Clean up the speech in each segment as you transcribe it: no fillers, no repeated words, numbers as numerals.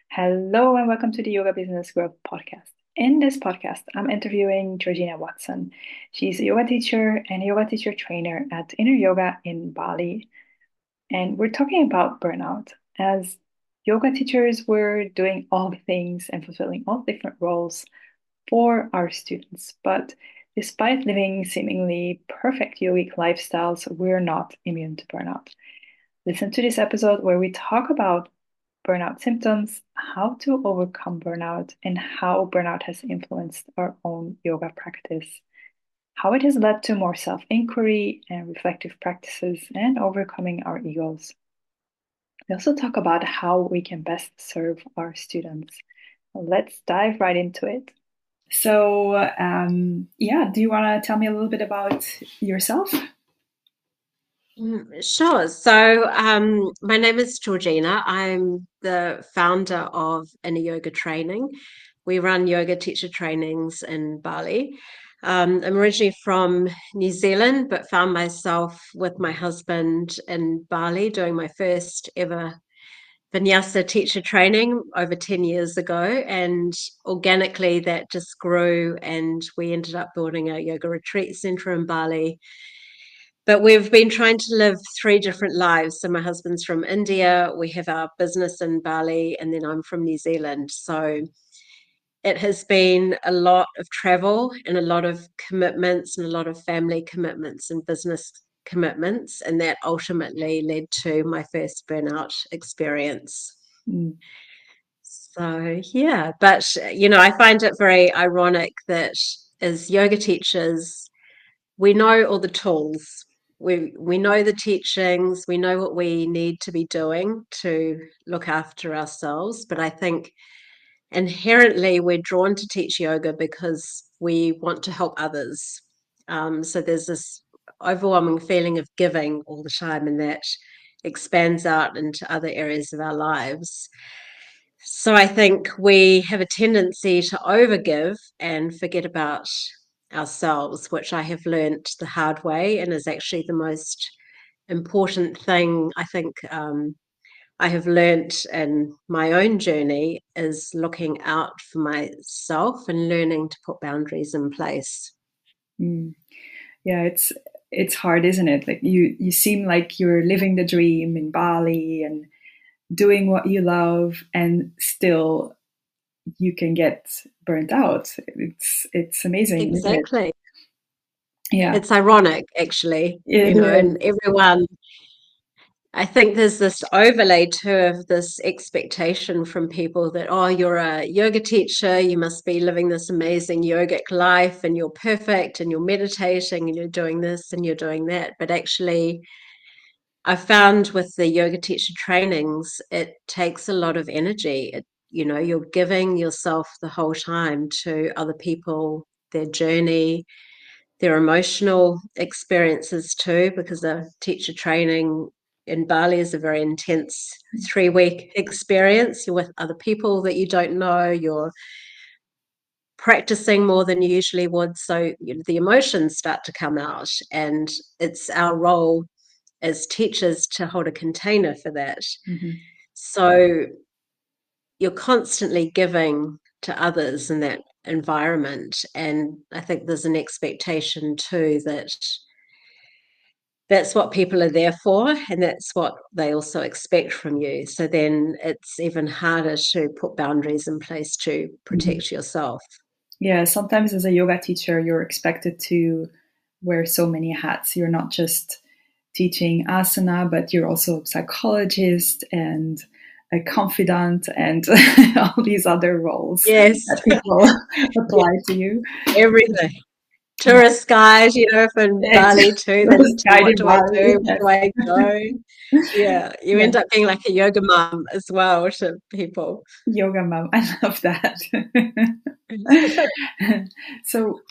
Hello and welcome to the Yoga Business Growth Podcast. In this podcast, I'm interviewing Georgina Watson. She's a yoga teacher and a yoga teacher trainer at Inner Yoga in Bali. And we're talking about burnout. As yoga teachers, we're doing all the things and fulfilling all different roles for our students. But despite living seemingly perfect yogic lifestyles, we're not immune to burnout. Listen to this episode where we talk about burnout symptoms, how to overcome burnout, and how burnout has influenced our own yoga practice, how it has led to more self inquiry and reflective practices, and overcoming our egos. We also talk about how we can best serve our students. Let's dive right into it. So, do you want to tell me a little bit about yourself? Sure. So, my name is Georgina. I'm the founder of Inner Yoga Training. We run yoga teacher trainings in Bali. I'm originally from New Zealand, but found myself with my husband in Bali doing my first ever Vinyasa teacher training over 10 years ago. And organically, that just grew, and we ended up building a yoga retreat center in Bali, but we've been trying to live three different lives. So my husband's from India, we have our business in Bali, and then I'm from New Zealand. So it has been a lot of travel and a lot of commitments and a lot of family commitments and business commitments. And that ultimately led to my first burnout experience. Mm. So, yeah, but I find it very ironic that as yoga teachers, we know all the tools. We know the teachings, we know what we need to be doing to look after ourselves. But I think inherently we're drawn to teach yoga because we want to help others. So there's this overwhelming feeling of giving all the time, and that expands out into other areas of our lives. So I think we have a tendency to overgive and forget about ourselves, which I have learnt the hard way and is actually the most important thing I think I have learnt in my own journey is looking out for myself and learning to put boundaries in place. Mm. Yeah, it's hard, isn't it? Like you seem like you're living the dream in Bali and doing what you love, and still you can get burnt out. It's amazing, isn't it? Exactly. Yeah, It's ironic, actually, it and is. everyone, I think there's this overlay too of this expectation from people that, oh, you're a yoga teacher, you must be living this amazing yogic life and you're perfect and you're meditating and you're doing this and you're doing that. But actually, I found with the yoga teacher trainings, it takes a lot of energy. You're giving yourself the whole time to other people, their journey, their emotional experiences too, because a teacher training in Bali is a very intense 3 week experience. You're with other people that you don't know, you're practicing more than you usually would. So the emotions start to come out, and it's our role as teachers to hold a container for that. Mhm. So you're constantly giving to others in that environment. And I think there's an expectation too that that's what people are there for, and that's what they also expect from you. So then it's even harder to put boundaries in place to Mhm. protect yourself. Yeah, sometimes as a yoga teacher, you're expected to wear so many hats. You're not just teaching asana, but you're also a psychologist and a confidant and all these other roles Yes, that people yeah, apply to you. everything. Yeah, Tourist guide, from it's Bali too. They those just do, what guided do I Bali. do? Where Yes. do I go? Yeah, you Yeah. end up being like a yoga mom as well to people. Yoga mom. I love that. So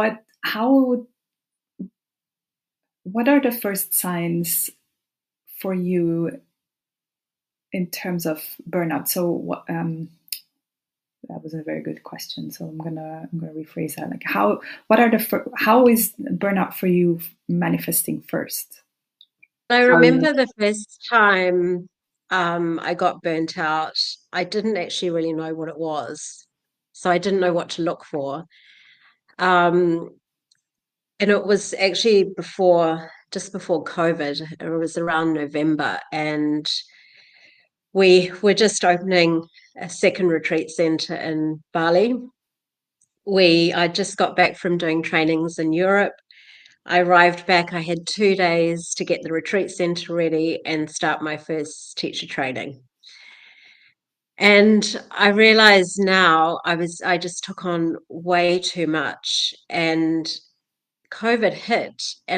what are the first signs for you in terms of burnout? So that was a very good question. So I'm gonna rephrase that. Like how is burnout for you manifesting first? I How you? remember the first time. I got burnt out. I didn't actually really know what it was. So I didn't know what to look for. Um, and it was actually just before COVID. It was around November, and we were just opening a second retreat center in Bali. I just got back from doing trainings in Europe. I arrived back, I had 2 days to get the retreat center ready and start my first teacher training. And I realize now I just took on way too much, and COVID hit, and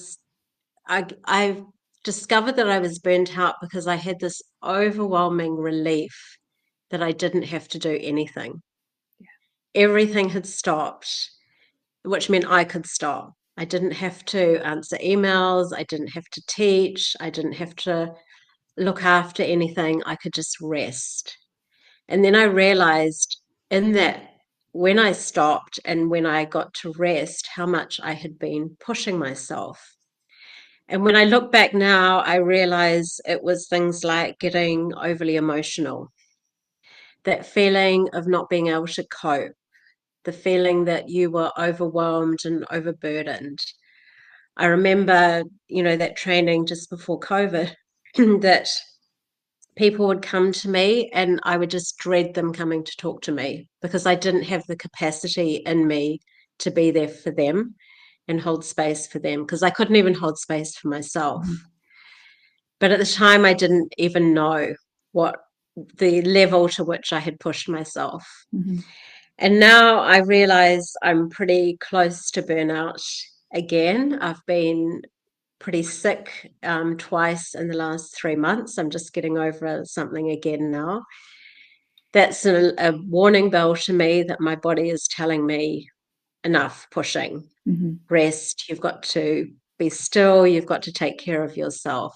I discovered that I was burnt out because I had this overwhelming relief that I didn't have to do anything. Everything had stopped, which meant I could stop. I didn't have to answer emails. I didn't have to teach. I didn't have to look after anything. I could just rest. And then I realized in that when I stopped and when I got to rest, how much I had been pushing myself. And when I look back now, I realize it was things like getting overly emotional, that feeling of not being able to cope, the feeling that you were overwhelmed and overburdened. I remember, that training just before COVID that people would come to me and I would just dread them coming to talk to me because I didn't have the capacity in me to be there for them and hold space for them because I couldn't even hold space for myself. Mm-hmm. But at the time, I didn't even know what the level to which I had pushed myself. Mm-hmm. And now I realize I'm pretty close to burnout again. I've been pretty sick twice in the last 3 months. I'm just getting over something again now. That's a warning bell to me that my body is telling me enough pushing. Mm-hmm. Rest. You've got to be still. You've got to take care of yourself.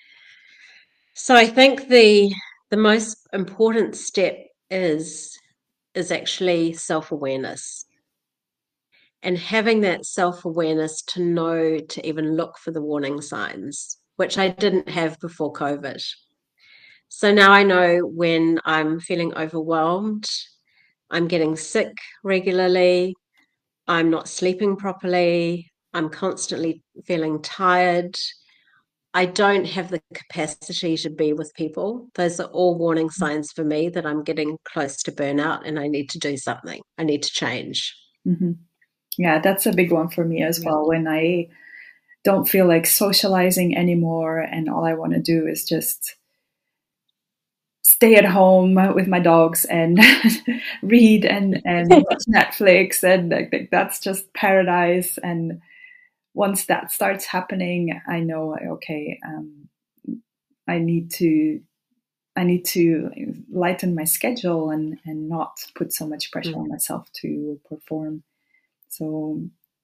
So I think the most important step is actually self-awareness. And having that self-awareness to know to even look for the warning signs, which I didn't have before COVID. So now I know when I'm feeling overwhelmed, I'm getting sick regularly, I'm not sleeping properly, I'm constantly feeling tired. I don't have the capacity to be with people. Those are all warning signs for me that I'm getting close to burnout and I need to do something. I need to change. Mm-hmm. Yeah, that's a big one for me as well. When I don't feel like socializing anymore and all I want to do is just stay at home with my dogs and read and watch Netflix, and like, that's just paradise. And once that starts happening, I know, okay, I need to lighten my schedule and not put so much pressure on myself to perform. So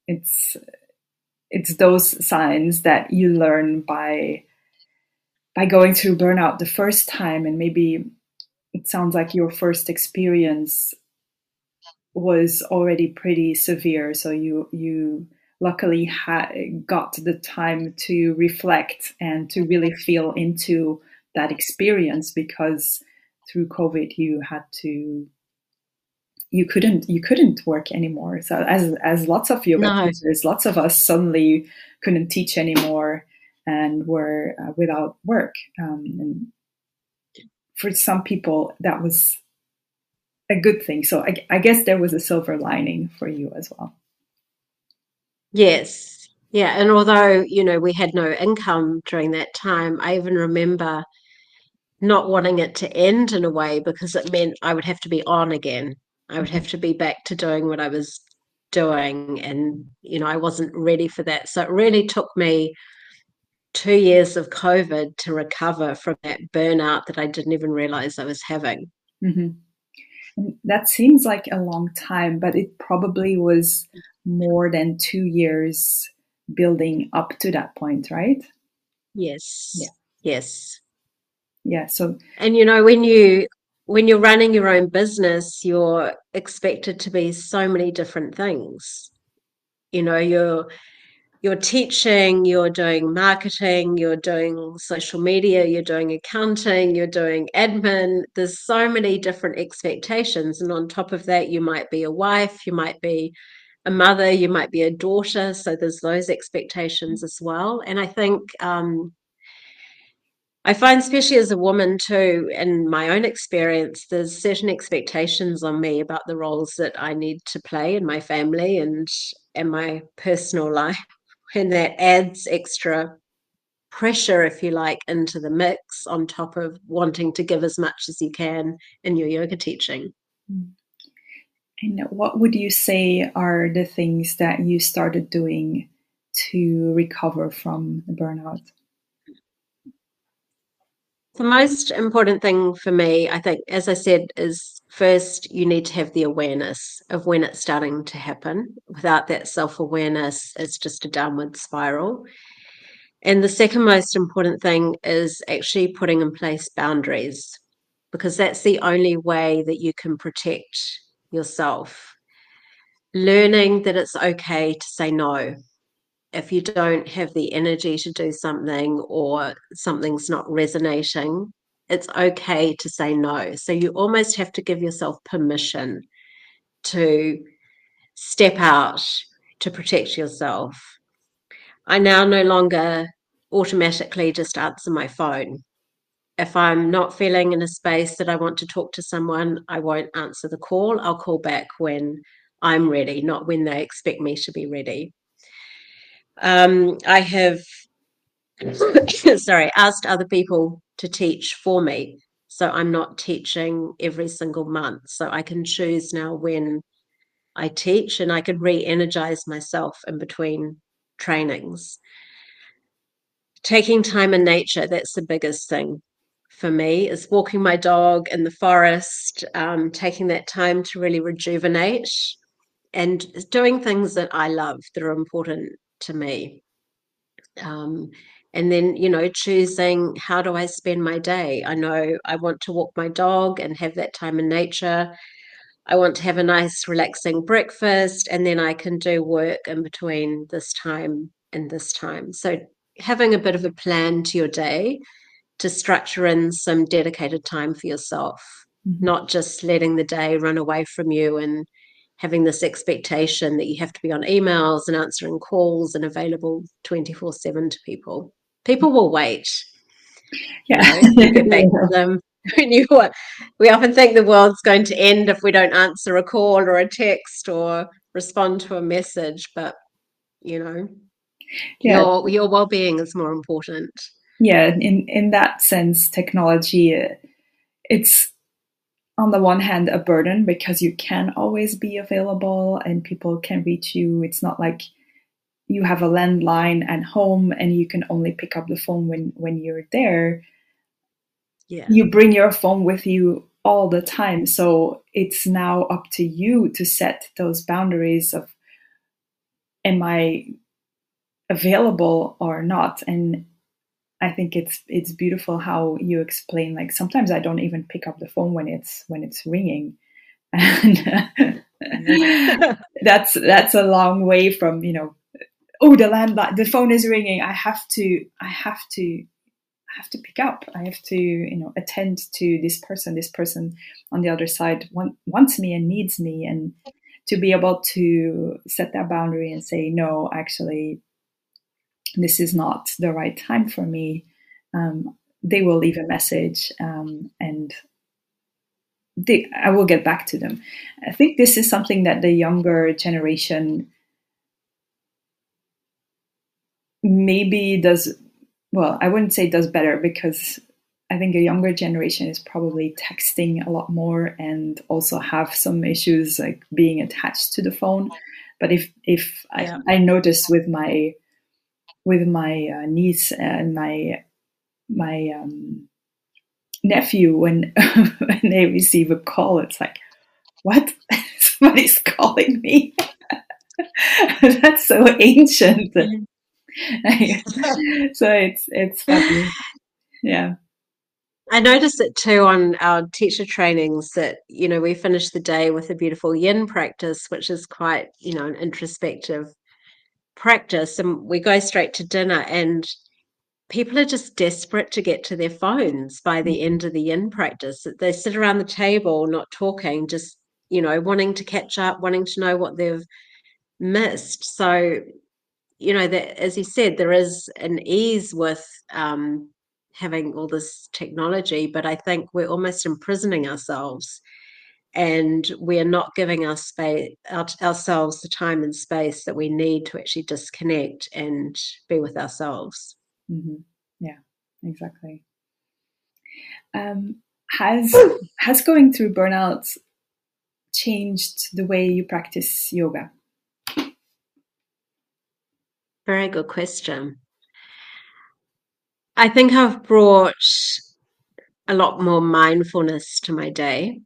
it's those signs that you learn by going through burnout the first time, and maybe it sounds like your first experience was already pretty severe, so you luckily got the time to reflect and to really feel into that experience, because through COVID you couldn't work anymore. So as lots of yoga teachers, lots of us suddenly couldn't teach anymore and were without work. And for some people, that was a good thing. So I guess there was a silver lining for you as well. Yes. Yeah. And although, we had no income during that time, I even remember not wanting it to end in a way because it meant I would have to be on again. I would have to be back to doing what I was doing. And, I wasn't ready for that. So it really took me 2 years of COVID to recover from that burnout that I didn't even realize I was having. Mm-hmm. And that seems like a long time, but it probably was more than 2 years building up to that point, right? Yes. Yeah. Yes. Yeah. So, and when you're running your own business, you're expected to be so many different things. You're you're teaching, you're doing marketing, you're doing social media, you're doing accounting, you're doing admin. There's so many different expectations. And on top of that, you might be a wife, you might be a mother, you might be a daughter. So there's those expectations as well. And I think I find, especially as a woman too, in my own experience, there's certain expectations on me about the roles that I need to play in my family and my personal life. And that adds extra pressure, if you like, into the mix on top of wanting to give as much as you can in your yoga teaching. And what would you say are the things that you started doing to recover from the burnout? The most important thing for me, I think, as I said, is first you need to have the awareness of when it's starting to happen. Without that self-awareness, it's just a downward spiral. And the second most important thing is actually putting in place boundaries, because that's the only way that you can protect yourself. Learning that it's okay to say no. If you don't have the energy to do something or something's not resonating, it's okay to say no. So you almost have to give yourself permission to step out to protect yourself. I now no longer automatically just answer my phone. If I'm not feeling in a space that I want to talk to someone, I won't answer the call. I'll call back when I'm ready, not when they expect me to be ready. I have asked other people to teach for me. So I'm not teaching every single month. So I can choose now when I teach, and I can re-energize myself in between trainings. Taking time in nature, that's the biggest thing for me, is walking my dog in the forest, taking that time to really rejuvenate and doing things that I love that are important to me. And then, choosing, how do I spend my day? I know I want to walk my dog and have that time in nature. I want to have a nice, relaxing breakfast, and then I can do work in between this time and this time. So having a bit of a plan to your day to structure in some dedicated time for yourself, not just letting the day run away from you and having this expectation that you have to be on emails and answering calls and available 24/7 to people. People will wait. Yeah. You get back to them. We often think the world's going to end if we don't answer a call or a text or respond to a message, but Yeah. your well-being is more important. Yeah, in that sense, technology, it's on the one hand a burden because you can always be available and people can reach you. It's not like you have a landline at home and you can only pick up the phone when you're there. Yeah. You bring your phone with you all the time. So it's now up to you to set those boundaries of, am I available or not? And I think it's beautiful how you explain, like, sometimes I don't even pick up the phone when it's ringing. And that's a long way from, oh, the landline, the phone is ringing. I have to pick up. I have to, attend to this person. This person on the other side wants me and needs me, and to be able to set that boundary and say, no, actually, this is not the right time for me. They will leave a message, and I will get back to them. I think this is something that the younger generation maybe does, well, I wouldn't say does better, because I think a younger generation is probably texting a lot more and also have some issues like being attached to the phone. But if I notice with my niece and my nephew, when when they receive a call, it's like, what? Somebody's calling me. That's so ancient. So it's funny. Yeah. I notice it too on our teacher trainings that, we finish the day with a beautiful yin practice, which is quite, an introspective practice and we go straight to dinner, and people are just desperate to get to their phones by the end of the yin practice. They sit around the table not talking, just wanting to catch up, wanting to know what they've missed. So that, as you said, there is an ease with having all this technology, but I think we're almost imprisoning ourselves, and we're not giving ourselves the time and space that we need to actually disconnect and be with ourselves. Mm-hmm. Yeah, exactly. Has has going through burnout changed the way you practice yoga? Very good question. I think I've brought a lot more mindfulness to my day.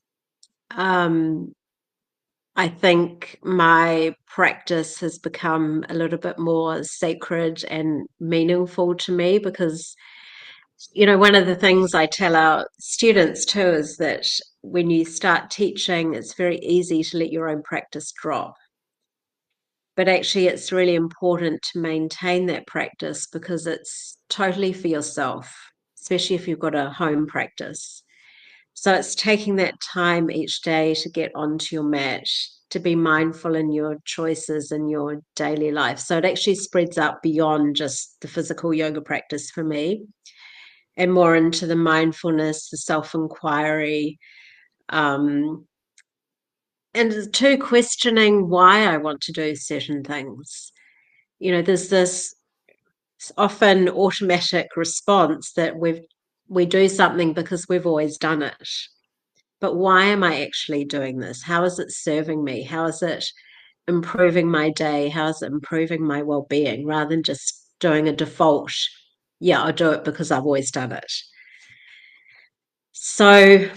I think my practice has become a little bit more sacred and meaningful to me because, one of the things I tell our students too is that when you start teaching, it's very easy to let your own practice drop. But actually, it's really important to maintain that practice because it's totally for yourself, especially if you've got a home practice. So it's taking that time each day to get onto your mat, to be mindful in your choices in your daily life. So it actually spreads out beyond just the physical yoga practice for me and more into the mindfulness, the self-inquiry, and to questioning why I want to do certain things. There's this often automatic response that we do something because we've always done it. But why am I actually doing this? How is it serving me? How is it improving my day? How is it improving my well-being? Rather than just doing a default, yeah, I'll do it because I've always done it. So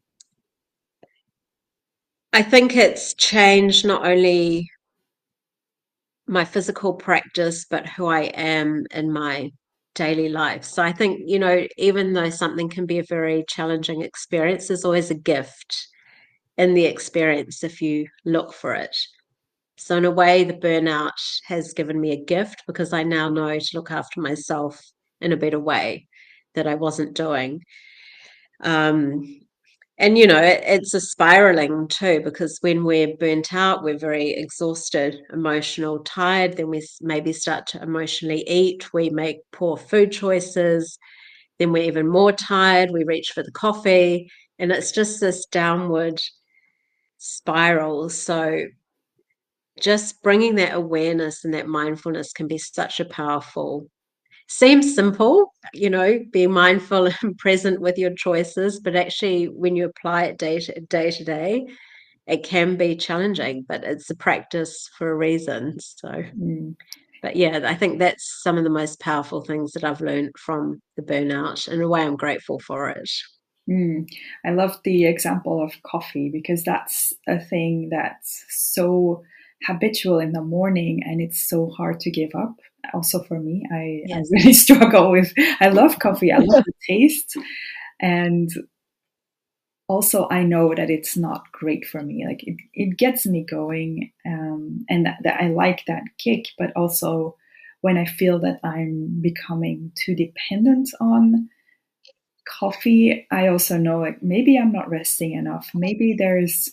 I think it's changed not only my physical practice, but who I am in my daily life. So I think, even though something can be a very challenging experience, there's always a gift in the experience if you look for it. So in a way, the burnout has given me a gift because I now know to look after myself in a better way that I wasn't doing. Um, and it's a spiraling too, because when we're burnt out, we're very exhausted, emotional, tired. Then we maybe start to emotionally eat. We make poor food choices. Then we're even more tired. We reach for the coffee, and it's just this downward spiral. So just bringing that awareness and that mindfulness can be such a powerful, seems simple, being mindful and present with your choices, but actually when you apply it day to day, it can be challenging, but it's a practice for a reason. So, but yeah, I think that's some of the most powerful things that I've learned from the burnout. In a way, I'm grateful for it. I love the example of coffee because that's a thing that's so habitual in the morning and it's so hard to give up. Also for me, I Yes. really struggle with, I love coffee, I love the taste. And also I know that it's not great for me. Like it gets me going, and that I like that kick, but also when I feel that I'm becoming too dependent on coffee, I also know like maybe I'm not resting enough. Maybe there's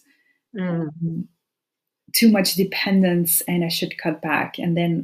too much dependence and I should cut back. And then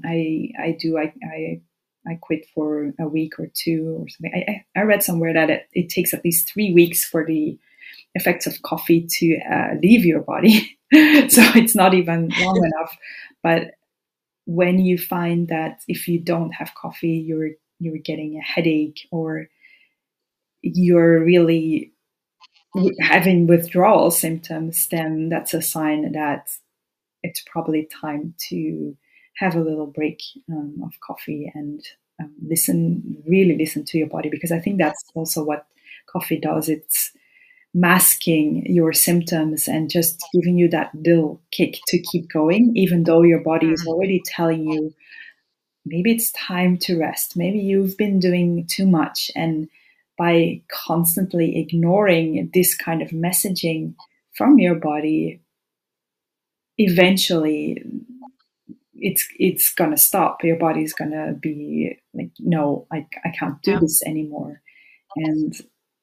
I quit for a week or two or something. I read somewhere that it takes at least 3 weeks for the effects of coffee to leave your body. So it's not even long enough. But when you find that if you don't have coffee, you're getting a headache or you're really having withdrawal symptoms, then that's a sign that it's probably time to have a little break of coffee and really listen to your body, because I think that's also what coffee does. It's masking your symptoms and just giving you that little kick to keep going, even though your body is already telling you maybe it's time to rest. Maybe you've been doing too much. And by constantly ignoring this kind of messaging from your body, eventually it's gonna stop. Your body's gonna be like, no, I can't do Yeah. this anymore. And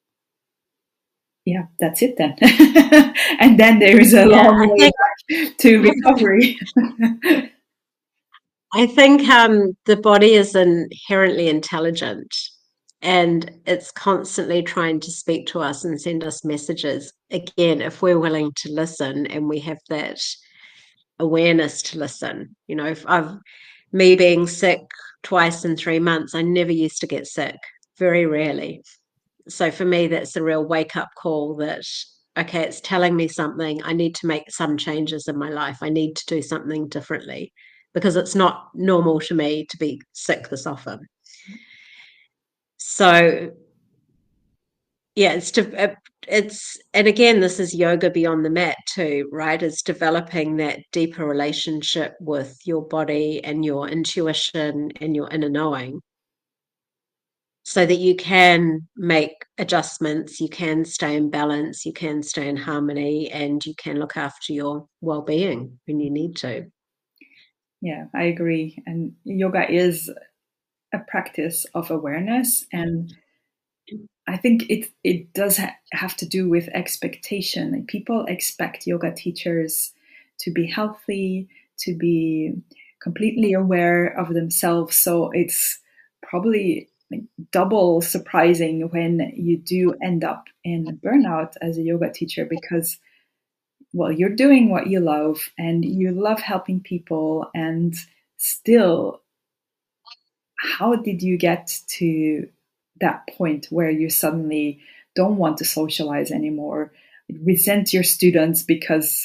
yeah, that's it then. And then there is a Yeah, long way back to recovery. I think the body is inherently intelligent and it's constantly trying to speak to us and send us messages. Again, if we're willing to listen and we have that awareness to listen. You know, if me being sick twice in 3 months, I never used to get sick, very rarely. So for me, that's a real wake up call that, okay, it's telling me something. I need to make some changes in my life. I need to do something differently because it's not normal to me to be sick this often. So yeah, and again, this is yoga beyond the mat too, right? It's developing that deeper relationship with your body and your intuition and your inner knowing so that you can make adjustments, you can stay in balance, you can stay in harmony, and you can look after your well-being when you need to. Yeah, I agree. And yoga is a practice of awareness, and I think it does have to do with expectation. Like, people expect yoga teachers to be healthy, to be completely aware of themselves. So it's probably like double surprising when you do end up in burnout as a yoga teacher, because, well, you're doing what you love and you love helping people, and still, how did you get to that point where you suddenly don't want to socialize anymore, resent your students because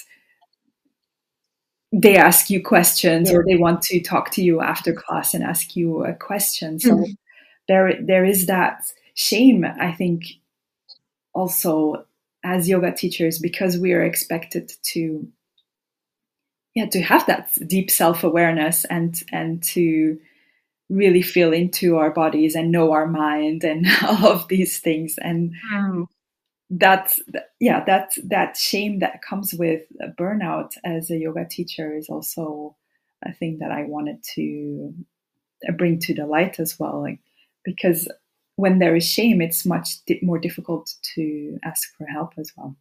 they ask you questions, Yeah. or they want to talk to you after class and ask you a question? So there is that shame, I think, also, as yoga teachers, because we are expected to, yeah, to have that deep self-awareness, and to really feel into our bodies and know our mind and all of these things. And Mm. that's, yeah, that shame that comes with burnout as a yoga teacher is also a thing that I wanted to bring to the light as well. Like, because when there is shame, it's much more difficult to ask for help as well.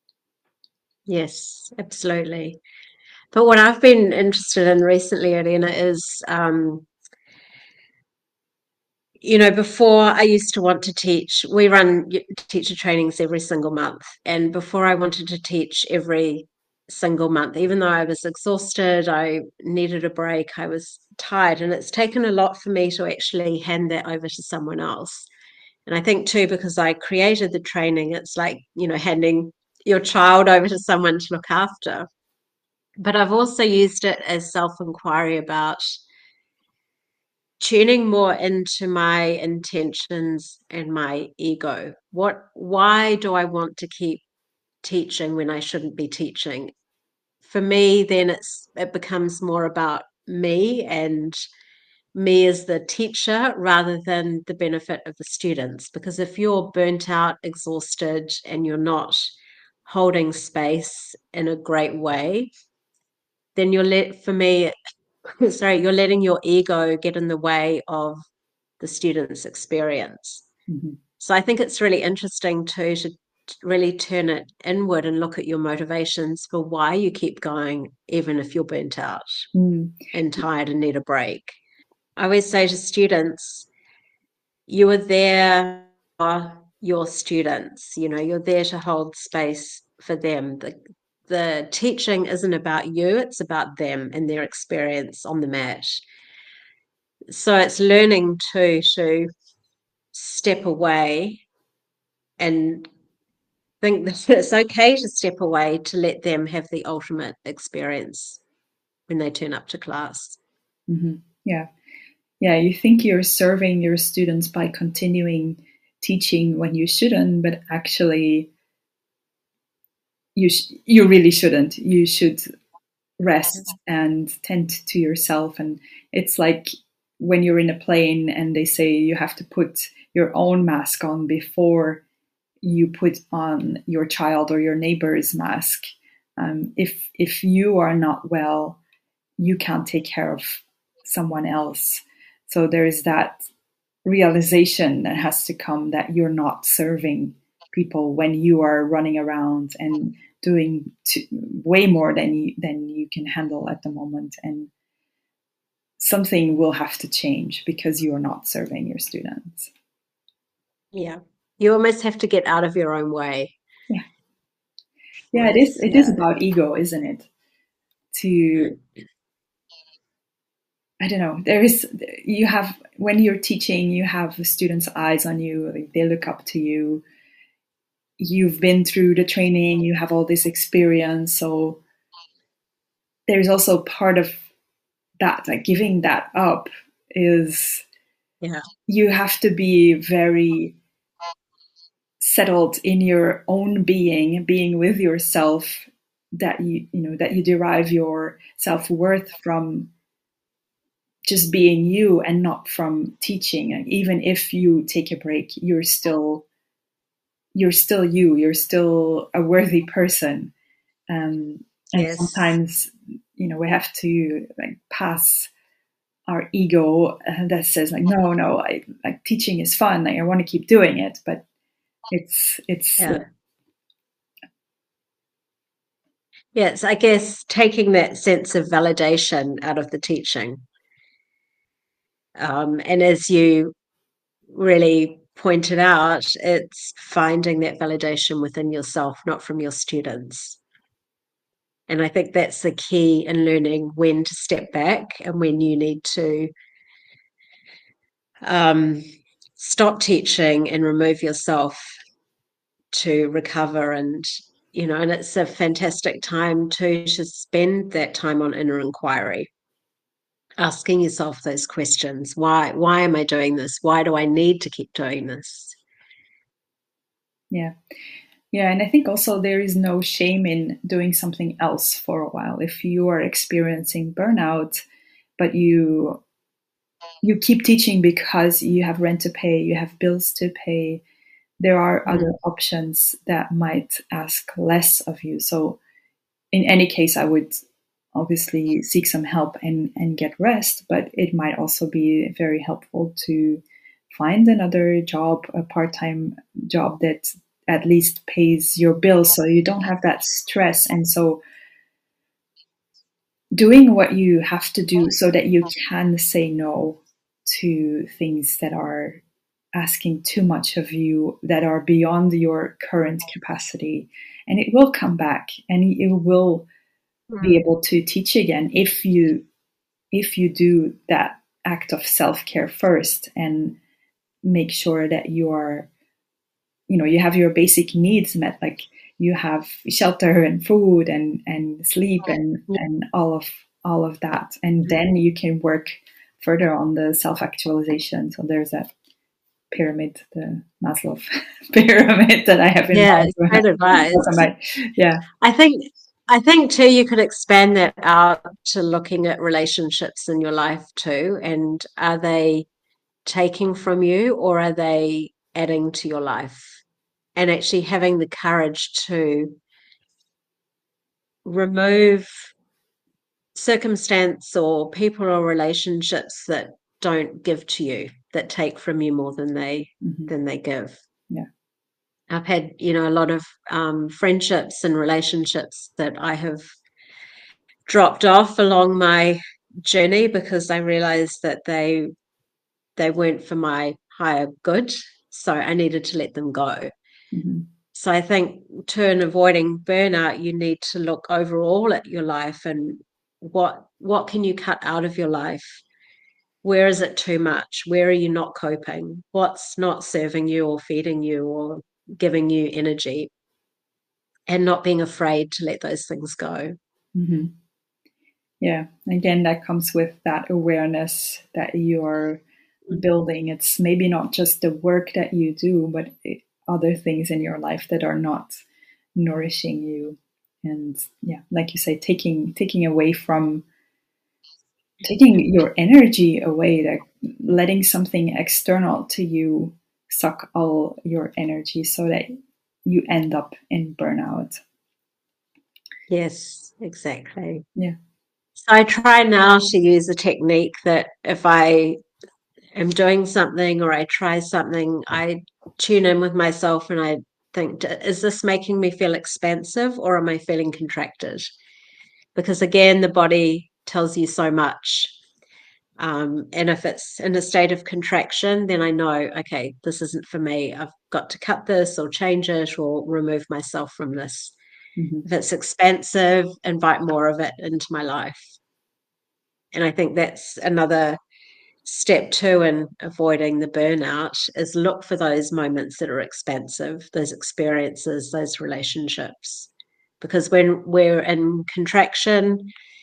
Yes, absolutely. But what I've been interested in recently, Elena, is before I used to want to teach, we run teacher trainings every single month. And before I wanted to teach every single month, even though I was exhausted, I needed a break, I was tired. And it's taken a lot for me to actually hand that over to someone else. And I think too, because I created the training, it's like, handing your child over to someone to look after. But I've also used it as self-inquiry about tuning more into my intentions and my ego. Why do I want to keep teaching when I shouldn't be teaching? For me, then it becomes more about me and me as the teacher rather than the benefit of the students. Because if you're burnt out, exhausted, and you're not holding space in a great way, then for me, sorry, you're letting your ego get in the way of the student's experience. Mm-hmm. So I think it's really interesting too to really turn it inward and look at your motivations for why you keep going, even if you're burnt out Mm. and tired and need a break. I always say to students, you are there for your students, you're there to hold space for them. The teaching isn't about you, it's about them and their experience on the mat. So it's learning to step away and think that it's okay to step away to let them have the ultimate experience when they turn up to class. Mm-hmm. Yeah. Yeah, you think you're serving your students by continuing teaching when you shouldn't, but actually you really shouldn't. You should rest and tend to yourself. And it's like when you're in a plane and they say you have to put your own mask on before you put on your child or your neighbor's mask. If you are not well, you can't take care of someone else. So there is that realization that has to come that you're not serving people when you are running around and doing way more than you can handle at the moment. And something will have to change because you are not serving your students. Yeah. You almost have to get out of your own way. Yeah. Yeah, it is about ego, isn't it? To, I don't know, you have, when you're teaching, you have the students' eyes on you, like they look up to you. You've been through the training, you have all this experience. So there's also part of that, like giving that up is, you have to be very settled in your own being with yourself, that that you derive your self-worth from just being you and not from teaching. And even if you take a break, you're still you, you're still a worthy person. And sometimes, we have to like pass our ego that says like, no, like teaching is fun, like I want to keep doing it, but it's Yes, I guess taking that sense of validation out of the teaching. And as you really pointed out, it's finding that validation within yourself, not from your students. And I think that's the key in learning when to step back and when you need to stop teaching and remove yourself to recover. And and it's a fantastic time to spend that time on inner inquiry, asking yourself those questions. Why am I doing this? Why do I need to keep doing this? Yeah. And I think also there is no shame in doing something else for a while. If you are experiencing burnout, but you keep teaching because you have rent to pay, you have bills to pay, there are other options that might ask less of you. So in any case, I would obviously seek some help and get rest, but it might also be very helpful to find another job, a part-time job that at least pays your bills so you don't have that stress. And so doing what you have to do so that you can say no to things that are asking too much of you, that are beyond your current capacity, and it will come back and you will be able to teach again if you do that act of self-care first and make sure that you are, you have your basic needs met, like you have shelter and food and sleep and all of that, and then you can work further on the self-actualization. So there's that pyramid, the Maslow pyramid that I have in mind. Great advice. Yeah. I think too, you could expand that out to looking at relationships in your life too. And are they taking from you or are they adding to your life? And actually having the courage to remove circumstance or people or relationships that don't give to you, that take from you more than they give. Yeah. I've had, a lot of friendships and relationships that I have dropped off along my journey because I realized that they weren't for my higher good. So I needed to let them go. So I think in avoiding burnout, you need to look overall at your life and what can you cut out of your life? Where is it too much? Where are you not coping? What's not serving you or feeding you or giving you energy? And not being afraid to let those things go. Yeah. Again, that comes with that awareness that you're building. It's maybe not just the work that you do, but other things in your life that are not nourishing you. And yeah, like you say, taking your energy away, like letting something external to you suck all your energy so that you end up in burnout. Yes, exactly. Yeah. I try now to use a technique that if I am doing something or I try something, I tune in with myself and I think, is this making me feel expansive or am I feeling contracted? Because again, the body tells you so much. And if it's in a state of contraction, then I know, okay, this isn't for me. I've got to cut this or change it or remove myself from this. Mm-hmm. If it's expansive, invite more of it into my life. And I think that's another step two in avoiding the burnout is look for those moments that are expansive, those experiences, those relationships. Because when we're in contraction,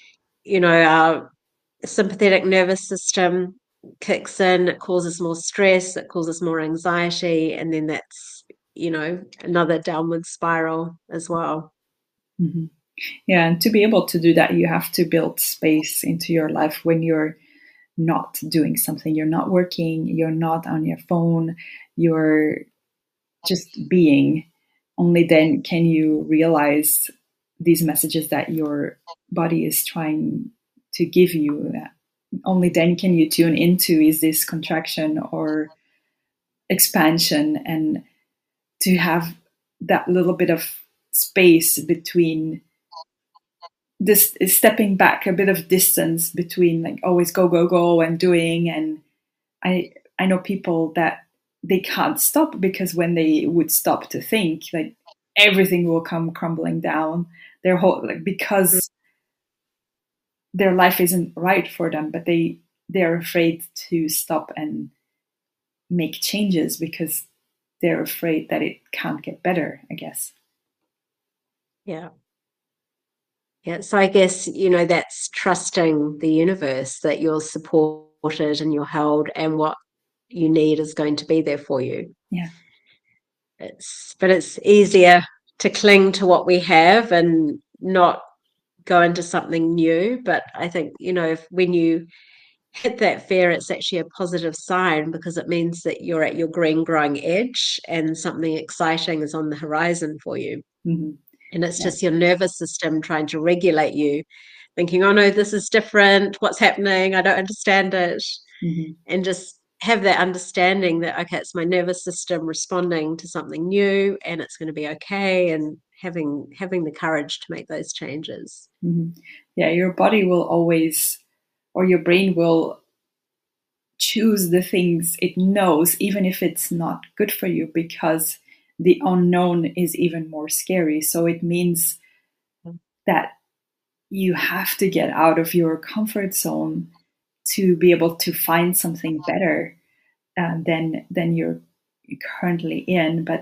our sympathetic nervous system kicks in, it causes more stress, it causes more anxiety, and then that's, another downward spiral as well. Mm-hmm. Yeah, and to be able to do that, you have to build space into your life when you're not doing something, you're not working, you're not on your phone, you're just being. Only then can you realize these messages that your body is trying to give you. Only then can you tune into, is this contraction or expansion, and to have that little bit of space between this is stepping back, a bit of distance between like always go go go and doing. And I know people that they can't stop because when they would stop to think, like everything will come crumbling down their whole, like, because their life isn't right for them, but they're afraid to stop and make changes because they're afraid that it can't get better, I guess. Yeah. Yeah. So I guess, that's trusting the universe that you're supported and you're held and what you need is going to be there for you. Yeah. But it's easier to cling to what we have and not go into something new. But I think, when you hit that fear, it's actually a positive sign because it means that you're at your green growing edge and something exciting is on the horizon for you. Mm-hmm. And it's Yeah. just your nervous system trying to regulate you, thinking, oh no, this is different. What's happening? I don't understand it. Mm-hmm. And just have that understanding that, okay, it's my nervous system responding to something new and it's going to be okay, and having the courage to make those changes. Mm-hmm. Yeah, your body will always, or your brain will choose the things it knows, even if it's not good for you, because the unknown is even more scary. So it means that you have to get out of your comfort zone to be able to find something better than you're currently in. But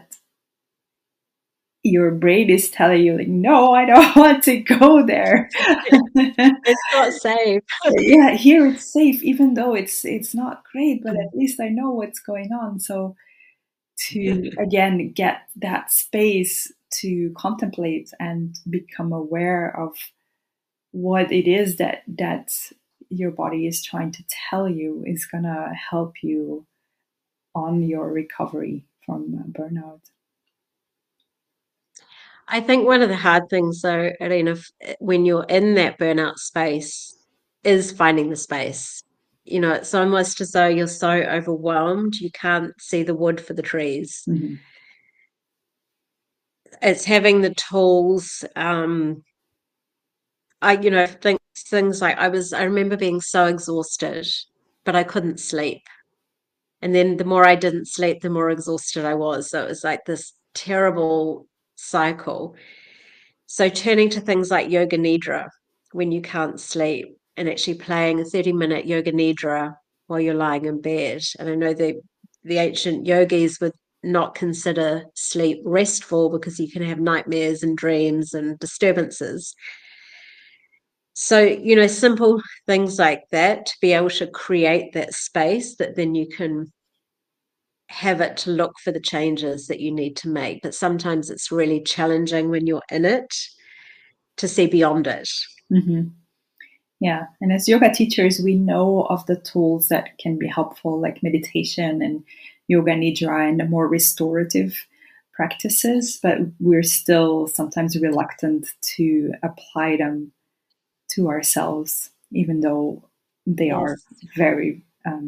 your brain is telling you, like, no, I don't want to go there. It's not safe. Yeah, here it's safe, even though it's not great, but at least I know what's going on. So to again get that space to contemplate and become aware of what it is that your body is trying to tell you is gonna help you on your recovery from burnout. I think one of the hard things, though, Irina, when you're in that burnout space, is finding the space. It's almost as though you're so overwhelmed, you can't see the wood for the trees. Mm-hmm. It's having the tools. I think things like I remember being so exhausted, but I couldn't sleep. And then the more I didn't sleep, the more exhausted I was. So it was like this terrible cycle. So turning to things like yoga nidra when you can't sleep and actually playing a 30-minute yoga nidra while you're lying in bed. And I know the ancient yogis would not consider sleep restful because you can have nightmares and dreams and disturbances. So, simple things like that, to be able to create that space that then you can have it to look for the changes that you need to make. But sometimes it's really challenging when you're in it to see beyond it. Mm-hmm. Yeah, and as yoga teachers, we know of the tools that can be helpful, like meditation and yoga nidra and the more restorative practices, but we're still sometimes reluctant to apply them to ourselves. even though they are Yes. very,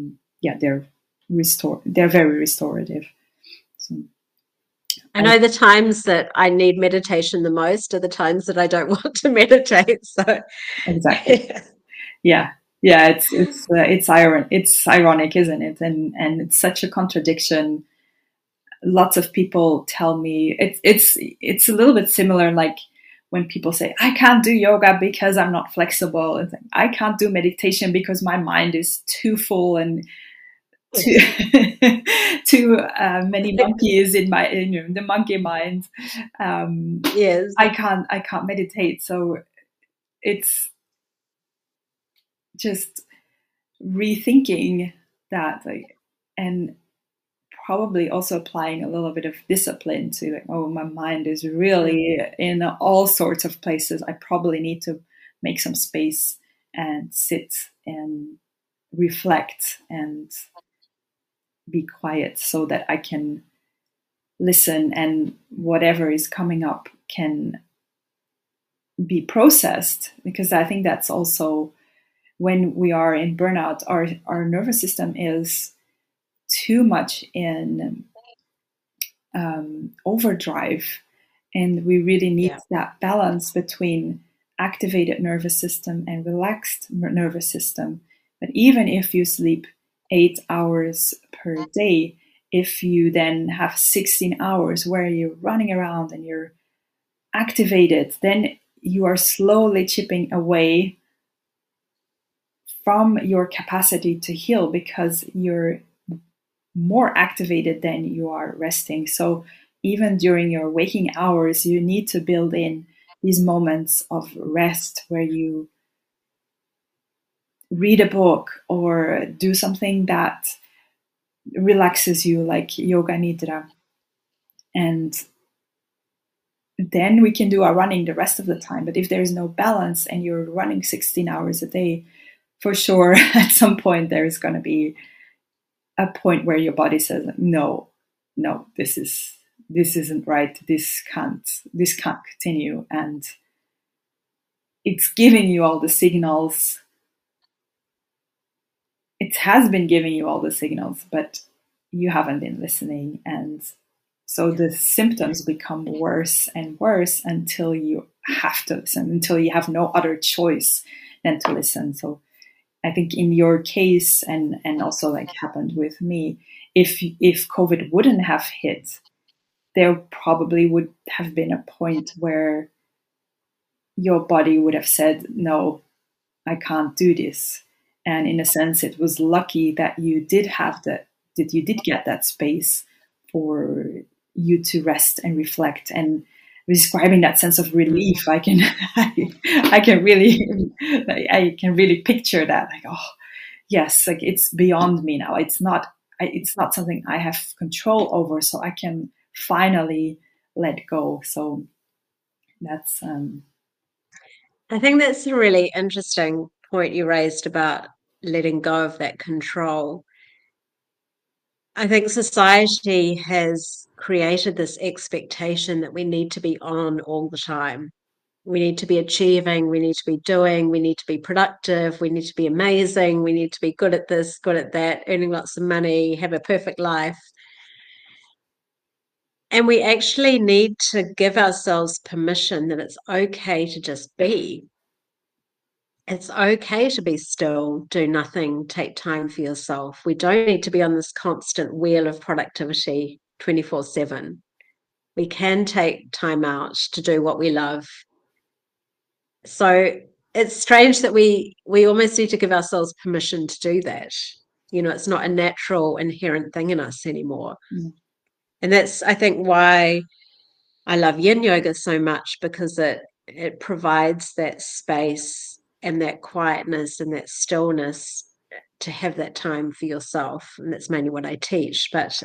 they're very restorative. So I I know the times that I need meditation the most are the times that I don't want to meditate. So, exactly. Yeah, yeah. It's ironic, isn't it? And it's such a contradiction. Lots of people tell me it's a little bit similar, like when people say I can't do yoga because I'm not flexible. It's like, I can't do meditation because my mind is too full and too too many monkeys in my the monkey mind. Um, yes. I can't meditate. So it's just rethinking that, like, and probably also applying a little bit of discipline to, like, oh, my mind is really in all sorts of places. I probably need to make some space and sit and reflect and be quiet so that I can listen and whatever is coming up can be processed. Because I think that's also when we are in burnout, our nervous system is too much in overdrive, and we really need Yeah. that balance between activated nervous system and relaxed nervous system. But even if you sleep 8 hours per day, if you then have 16 hours where you're running around and you're activated, then you are slowly chipping away from your capacity to heal because you're more activated than you are resting. So even during your waking hours, you need to build in these moments of rest where you read a book or do something that relaxes you, like yoga nidra. And then we can do our running the rest of the time. But if there's no balance and you're running 16 hours a day, for sure, at some point, there's going to be a point where your body says, no, no, this isn't right. This can't continue. And it's giving you all the signals. It has been giving you all the signals, but you haven't been listening. And so Yeah. the symptoms become worse and worse until you have to listen, until you have no other choice than to listen. So I think in your case, and also like happened with me, if COVID wouldn't have hit, there probably would have been a point where your body would have said, no, I can't do this. And in a sense, it was lucky that you did have that you did get that space for you to rest and reflect. And describing that sense of Mm. relief, I can I can really I can really picture that, like, oh yes, like it's beyond me now. It's not something I have control over, so I can finally let go. So that's I think that's a really interesting point you raised about letting go of that control. I think society has created this expectation that we need to be on all the time. We need to be achieving, we need to be doing, we need to be productive, we need to be amazing, we need to be good at this, good at that, earning lots of money, have a perfect life. And we actually need to give ourselves permission that it's okay to just be. It's okay to be still, do nothing, take time for yourself. We don't need to be on this constant wheel of productivity 24/7. We can take time out to do what we love. So it's strange that we almost need to give ourselves permission to do that. You know, it's not a natural inherent thing in us anymore. mm, And that's, I think, why I love yin yoga so much, because it provides that space and that quietness and that stillness to have that time for yourself. And that's mainly what I teach. But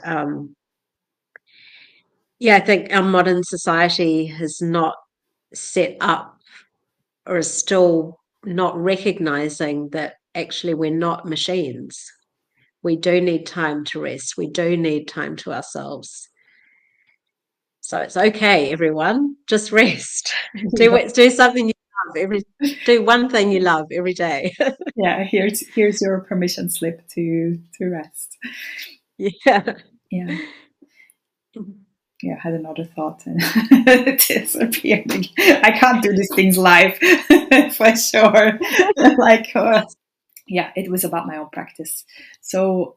yeah, I think our modern society has not set up, or is still not recognizing that actually we're not machines. We do need time to rest. We do need time to ourselves. So it's okay, everyone. Just rest. yeah. Do something you do one thing you love every day. Yeah, here's your permission slip to rest. Yeah. Yeah. Yeah, I had another thought and it disappeared. I can't do these things live for sure. Like, yeah, it was about my own practice. So,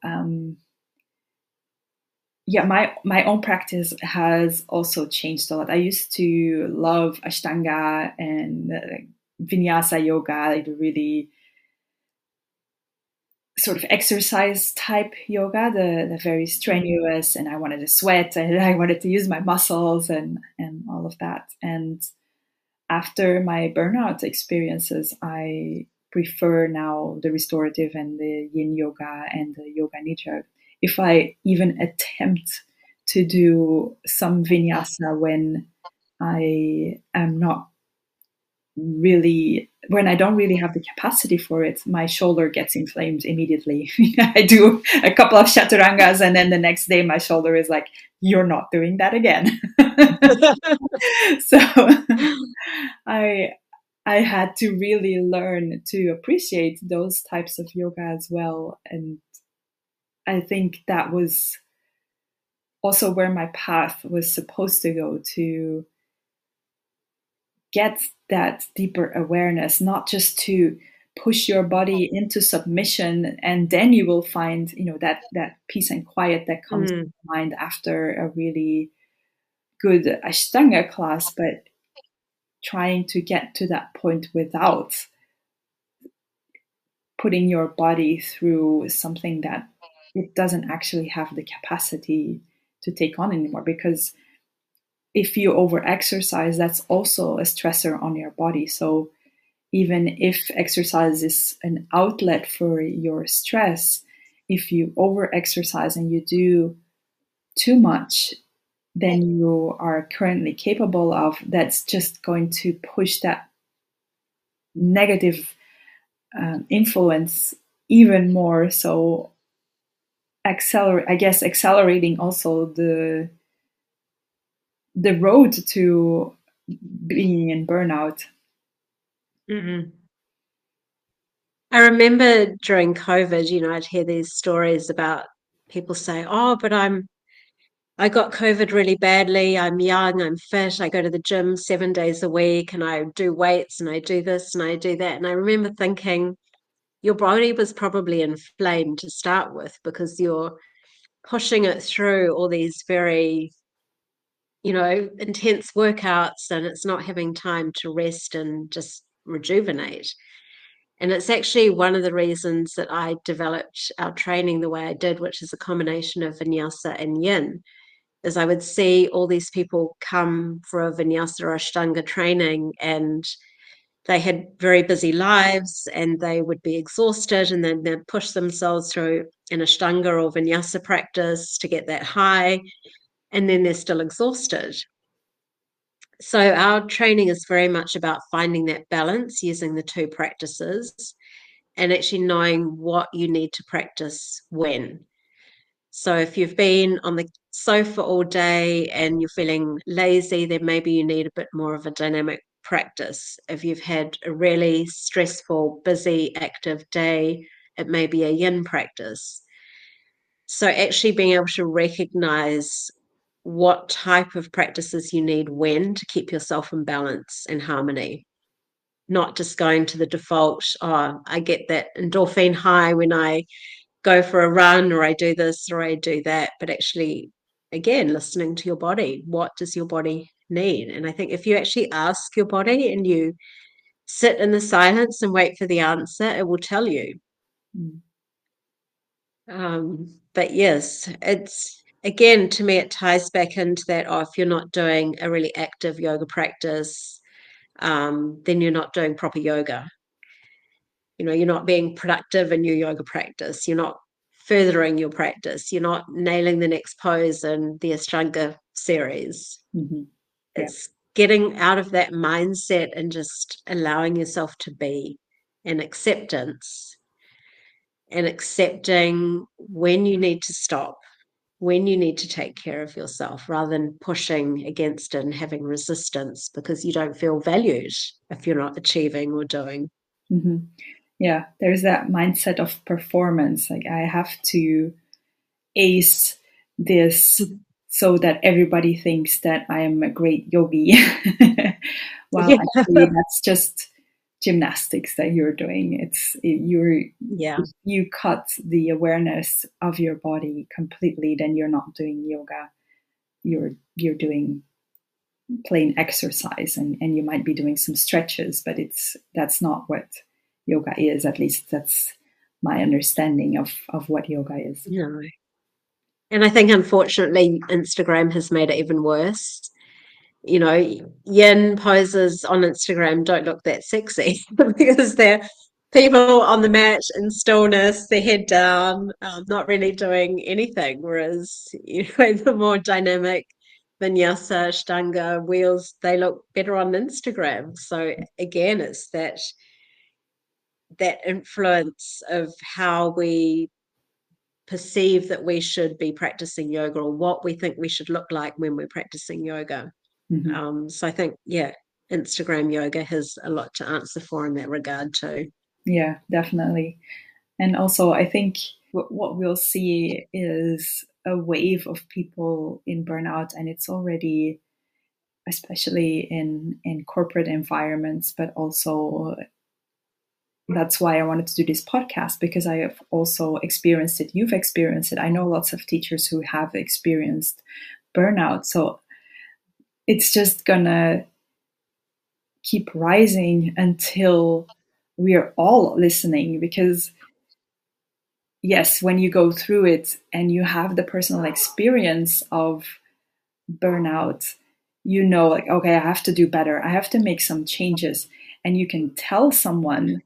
yeah, my own practice has also changed a lot. I used to love Ashtanga and Vinyasa yoga, like really sort of exercise type yoga, the very strenuous, and I wanted to sweat and I wanted to use my muscles and all of that. And after my burnout experiences, I prefer now the restorative and the yin yoga and the yoga nidra. If I even attempt to do some vinyasa when I am not really, when I don't really have the capacity for it, my shoulder gets inflamed immediately. I do a couple of chaturangas and then the next day my shoulder is like, you're not doing that again. So I I had to really learn to appreciate those types of yoga as well. And I think that was also where my path was supposed to go, to get that deeper awareness, not just to push your body into submission and then you will find, that peace and quiet that comes to mind after a really good Ashtanga class, but trying to get to that point without putting your body through something that it doesn't actually have the capacity to take on anymore. Because if you over exercise, that's also a stressor on your body. So even if exercise is an outlet for your stress, if you over exercise and you do too much than you are currently capable of, that's just going to push that negative influence even more. So accelerating also the road to being in burnout. Mm-hmm. I remember during COVID, I'd hear these stories about people say, "Oh, but I got COVID really badly. I'm young, I'm fit, I go to the gym 7 days a week and I do weights and I do this and I do that." And I remember thinking, your body was probably inflamed to start with because you're pushing it through all these very, intense workouts and it's not having time to rest and just rejuvenate. And it's actually one of the reasons that I developed our training the way I did, which is a combination of vinyasa and yin, is I would see all these people come for a vinyasa or ashtanga training and they had very busy lives and they would be exhausted and then they'd push themselves through an ashtanga or vinyasa practice to get that high, and then they're still exhausted. So our training is very much about finding that balance using the two practices and actually knowing what you need to practice when. So if you've been on the sofa all day and you're feeling lazy, then maybe you need a bit more of a dynamic practice. If you've had a really stressful, busy, active day, it may be a yin practice. So actually being able to recognize what type of practices you need when to keep yourself in balance and harmony, not just going to the default, oh, I get that endorphin high when I go for a run or I do this or I do that, but actually, again, listening to your body. What does your body need? And I think if you actually ask your body and you sit in the silence and wait for the answer, it will tell you. Mm. But yes, it's again, to me, it ties back into that. Oh, if you're not doing a really active yoga practice, then you're not doing proper yoga. You're not being productive in your yoga practice. You're not furthering your practice. You're not nailing the next pose in the Ashtanga series. Mm-hmm. Yeah. It's getting out of that mindset and just allowing yourself to be, and acceptance and accepting when you need to stop when you need to take care of yourself rather than pushing against it and having resistance because you don't feel valued if you're not achieving or doing. Hmm. Yeah, there's that mindset of performance. Like I have to ace this so that everybody thinks that I am a great yogi. While Yeah. actually that's just gymnastics that you're doing. Yeah. If you cut the awareness of your body completely, then you're not doing yoga. You're doing plain exercise, and you might be doing some stretches, but that's not what yoga is. At least that's my understanding of what yoga is. No. And I think unfortunately Instagram has made it even worse. You know, yin poses on Instagram don't look that sexy because they're people on the mat in stillness, their head down, not really doing anything. Whereas, you know, the more dynamic vinyasa, ashtanga wheels, they look better on Instagram. So again, it's that influence of how we perceive that we should be practicing yoga or what we think we should look like when we're practicing yoga. Mm-hmm. So I think, yeah, Instagram yoga has a lot to answer for in that regard too. Yeah, definitely. And also, I think what we'll see is a wave of people in burnout, and it's already, especially in corporate environments, but also that's why I wanted to do this podcast, because I have also experienced it. You've experienced it. I know lots of teachers who have experienced burnout. So it's just gonna keep rising until we are all listening, because yes, when you go through it and you have the personal experience of burnout, you know, like, okay, I have to do better. I have to make some changes. And you can tell someone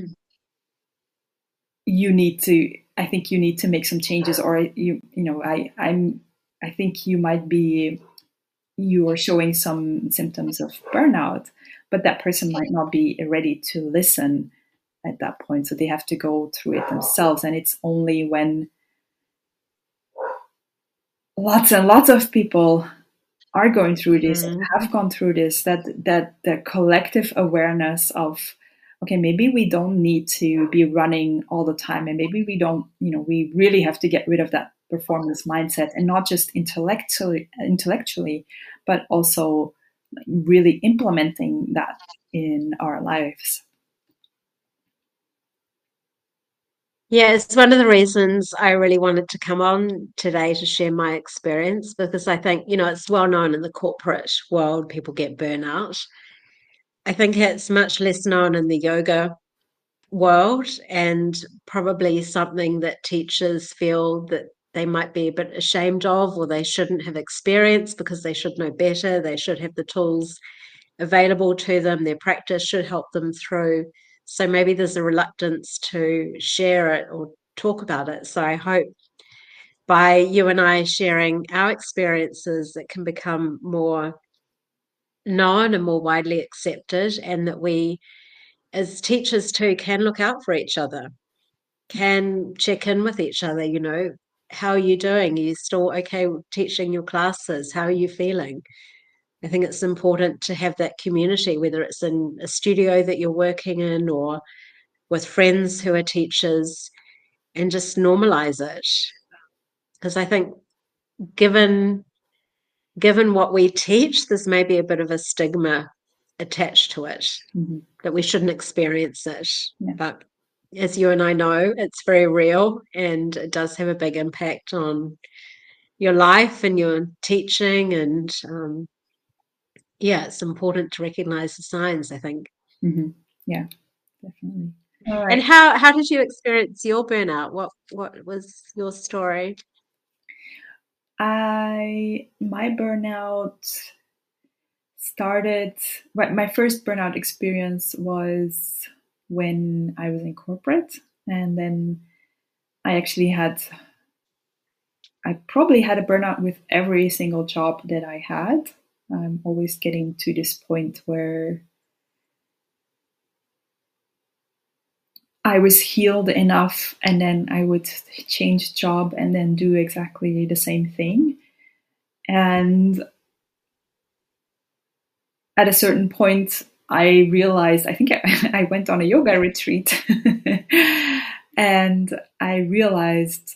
you need to, I think you need to make some changes, or you know, I think you might be, you are showing some symptoms of burnout, but that person might not be ready to listen at that point. So they have to go through it themselves. And it's only when lots and lots of people are going through this, Mm. have gone through this, that the collective awareness of, okay, maybe we don't need to be running all the time, and maybe we don't, you know, we really have to get rid of that performance mindset, and not just intellectually, but also really implementing that in our lives. Yeah, it's one of the reasons I really wanted to come on today to share my experience because I think, you know, it's well known in the corporate world, people get burnout. I think it's much less known in the yoga world and probably something that teachers feel that they might be a bit ashamed of or they shouldn't have experienced because they should know better. They should have the tools available to them. Their practice should help them through. So maybe there's a reluctance to share it or talk about it. So I hope by you and I sharing our experiences, it can become more known and more widely accepted, and that we, as teachers too, can look out for each other, can check in with each other. You know, how are you doing? Are you still okay with teaching your classes? How are you feeling? I think it's important to have that community, whether it's in a studio that you're working in or with friends who are teachers, and just normalize it. Because I think given what we teach, there's maybe a bit of a stigma attached to it Mm-hmm. that we shouldn't experience it. Yeah. But as you and I know, it's very real and it does have a big impact on your life and your teaching. And yeah, it's important to recognize the signs, I think. Mm-hmm. Yeah, definitely. All And right. how did you experience your burnout? What was your story? My burnout started, my first burnout experience was when I was in corporate, and then I actually had, I probably had a burnout with every single job that I had. I'm always getting to this point where I was healed enough, and then I would change job and then do exactly the same thing. And at a certain point, I realized, I think I went on a yoga retreat and I realized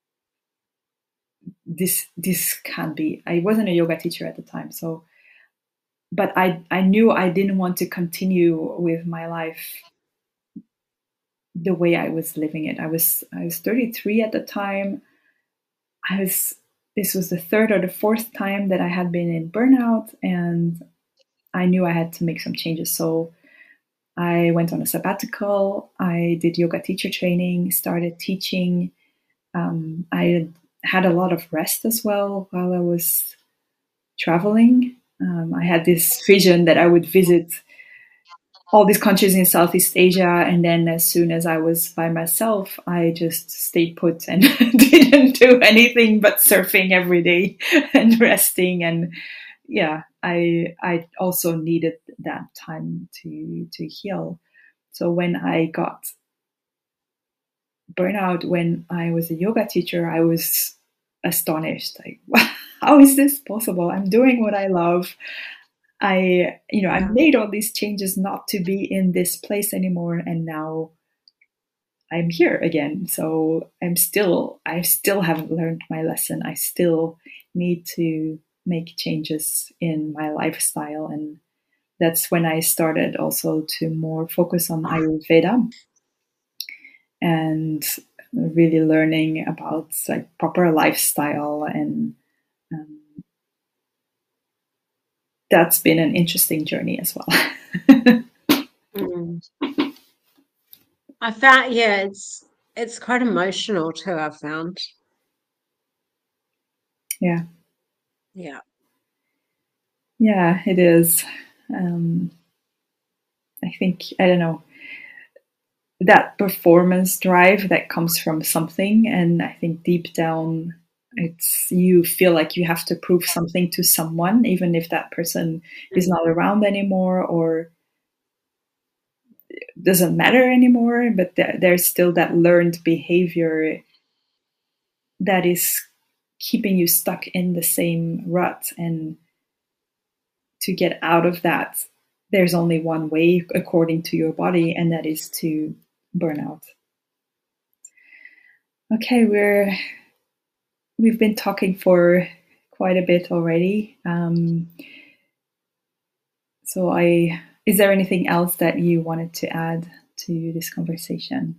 this can't be. I wasn't a yoga teacher at the time, so but I knew I didn't want to continue with my life the way I was living it. I was 33 at the time. I was This was the third or the fourth time that I had been in burnout, and I knew I had to make some changes. So I went on a sabbatical. I did yoga teacher training, started teaching. I had a lot of rest as well while I was traveling. I had this vision that I would visit all these countries in Southeast Asia, and then as soon as I was by myself, I just stayed put and didn't do anything but surfing every day and resting. And yeah, I also needed that time to heal. So when I got burnout when I was a yoga teacher, I was astonished. Like, wow, how is this possible? I'm doing what I love. I Yeah. made all these changes not to be in this place anymore, and now I'm here again. So I still haven't learned my lesson. I still need to make changes in my lifestyle. And that's when I started also to more focus on Ayurveda and really learning about like proper lifestyle. And um, that's been an interesting journey as well. Mm. I found, yeah, it's quite emotional too, I've found. Yeah, Yeah. yeah, it is. Um, I think, I don't know, that performance drive that comes from something. And I think deep down, it's you feel like you have to prove something to someone, even if that person is Mm. not around anymore or doesn't matter anymore. But there's still that learned behavior that is keeping you stuck in the same rut. And to get out of that, there's only one way according to your body, and that is to burn out. Okay, we've been talking for quite a bit already. So is there anything else that you wanted to add to this conversation?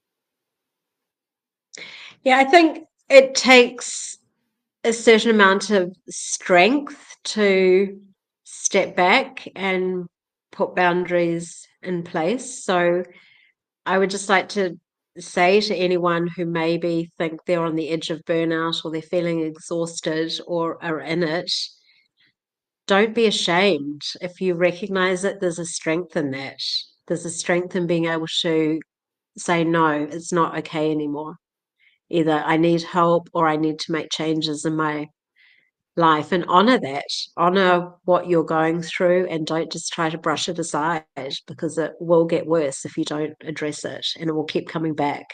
Yeah, I think it takes a certain amount of strength to step back and put boundaries in place. So I would just like to say to anyone who maybe think they're on the edge of burnout or they're feeling exhausted or are in it, don't be ashamed. If you recognize it, there's a strength in that. There's a strength in being able to say, no, it's not okay anymore. Either I need help or I need to make changes in my life and honor that. Honor what you're going through and don't just try to brush it aside because it will get worse if you don't address it and it will keep coming back.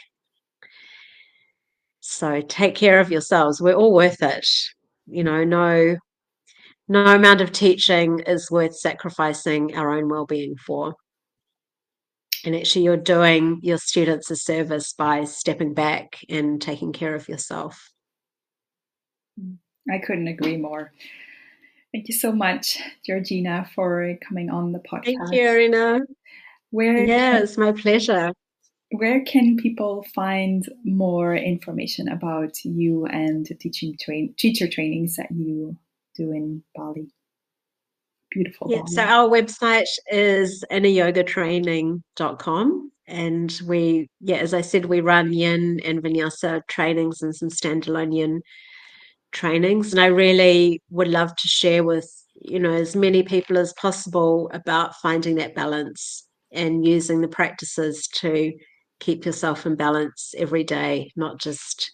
So take care of yourselves. We're all worth it. No amount of teaching is worth sacrificing our own well-being for. And actually you're doing your students a service by stepping back and taking care of yourself. I couldn't agree more. Thank you so much, Georgina, for coming on the Thank you, podcast. Arina. Where Yeah, can, it's my pleasure. where can people find more information about you and the teacher trainings that you do in Bali? Beautiful Yeah, so Bali. our website is inneryogatraining.com. And as I said, we run yin and vinyasa trainings and some standalone yin trainings. And I really would love to share with, as many people as possible about finding that balance and using the practices to keep yourself in balance every day, not just,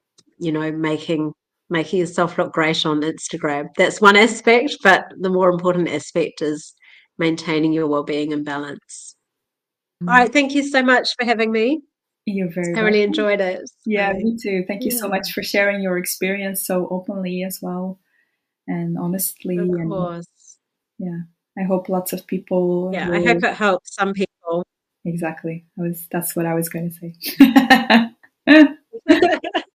making yourself look great on Instagram. That's one aspect, but the more important aspect is maintaining your well-being and balance. All right, thank you so much for having me. You're very I really welcome. enjoyed it. Yeah, So, me too. Thank you so yeah, much for sharing your experience so openly as well and of honestly. And course. yeah, I hope lots of people Yeah, I hope will. it helps some people. Exactly. That's what I was going to say.